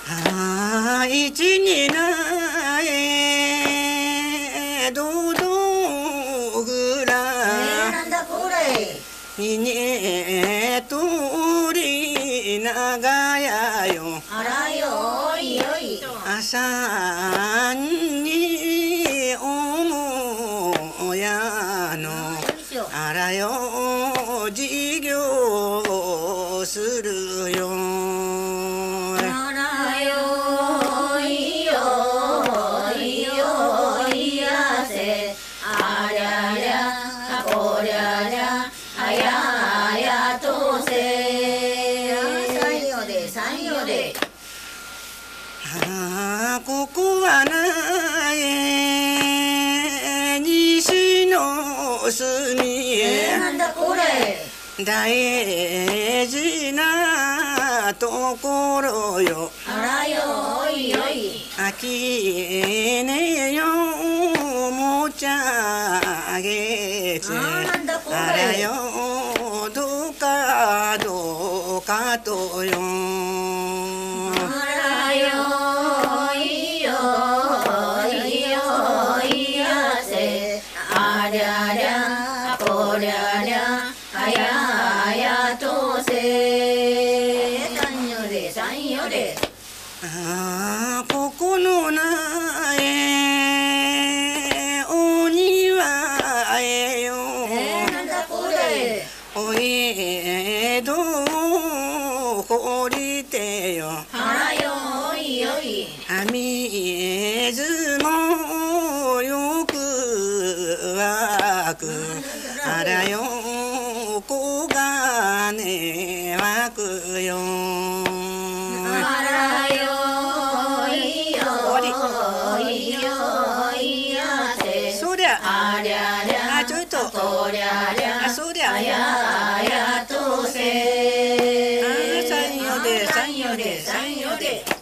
一になえどどぐらなんだこれ。 みねとりながやよあらよおいよい。 朝におもやのあらよ授業するよあらよいよいよいやせ。ありゃりゃこりゃりゃあやあやとせ。三よで三よで。 ここはなえ西の隅へなんだこれ。 大事なところよあらよおいよい。 あきねよもちゃげてなんだこれ。 あらよどうかどうかとよあらよいよいよいやせ。ありゃりゃこりゃりゃあやあやとせ。三よで三よで。 ここのなえお庭へよなんだこれ。 お江戸降りてよあらよおいよい。 水もよく湧くあらよ黄金湧くよあらよいよいよいやせ。 そりゃありゃりゃちょいとこりゃりゃそりゃあやあやとせ。 三よで三よで三よで。